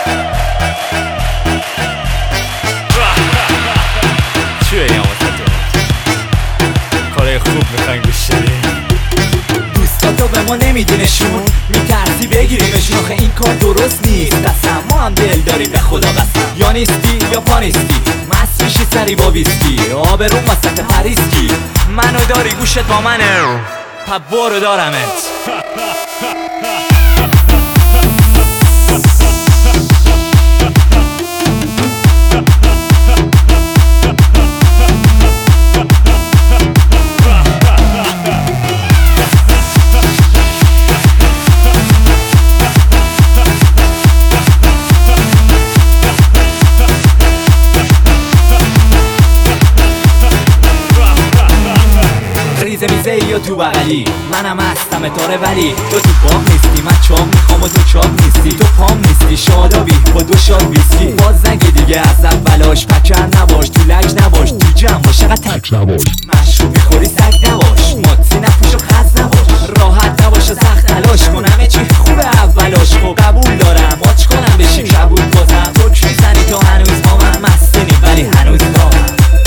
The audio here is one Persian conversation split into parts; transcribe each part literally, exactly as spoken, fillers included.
چی بگم واسه تو؟ کارای خوب میخواین گوش بدین؟ دوستاتو به ما نمیدی نشون، میترسی بگیریمشون. آخه این کار درست نیست اصلا، ما هم دل داریم به خدا قسم. یا نیستی یا پا نیستی، مست میشی سری با ویسکی، آبرون وسط پریسکی. منو داری گوشت با منه، پا برو دارمت. ریزه میزه یا تو بغلی، منم هستم تاره ولی تو تو پام نیستی. من چام میخوام و تو چاپ نیستی، تو پام نیستی. شادابی با دو شاد ویسکی، باز نگی دیگه از اولاش. پکر نباش تو لج نباش، تو جمع باش اقا تک نباش. مشروب میخوری سگ نباش، ماتی نپوش و خز نباش. راحت نباش و سخت تلاش کن، همه چی خوبه اولاش. خب قبول دارم آچ کنم بشی کبود بازم. تو کی میزنی تو هنوز با من مستنی ولی هنوز دارم.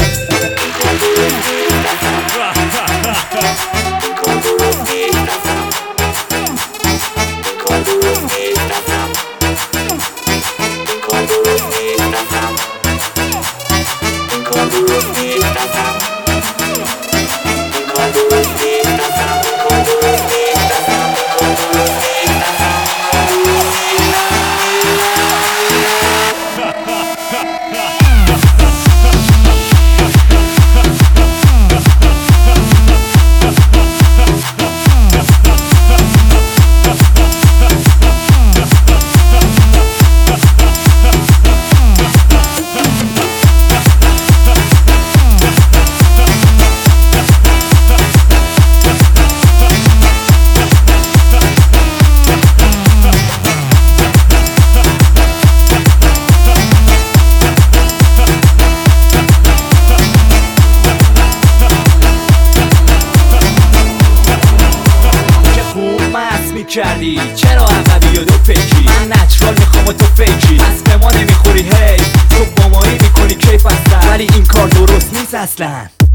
کردی چرا عقبی و دو پیکی؟ من نچرال میخوام و تو فیکی. پس به ما نمیخوری هی، تو با مایی میکنی کیف هستن، ولی این کار درست نیست اصلا.